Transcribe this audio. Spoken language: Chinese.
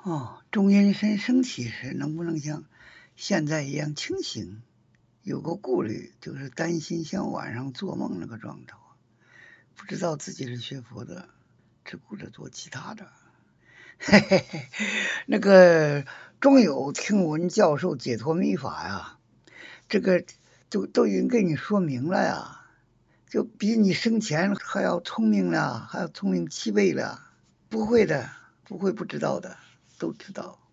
哦，中阴身升起时能不能像现在一样清醒？有个顾虑，就是担心像晚上做梦那个状态，不知道自己是学佛的，只顾着做其他的。嘿嘿嘿，那个中有听闻教授解脱秘法呀，这个就都已经给你说明了呀，就比你生前还要聪明了，还要聪明7倍了。不会的，不会不知道的，都知道。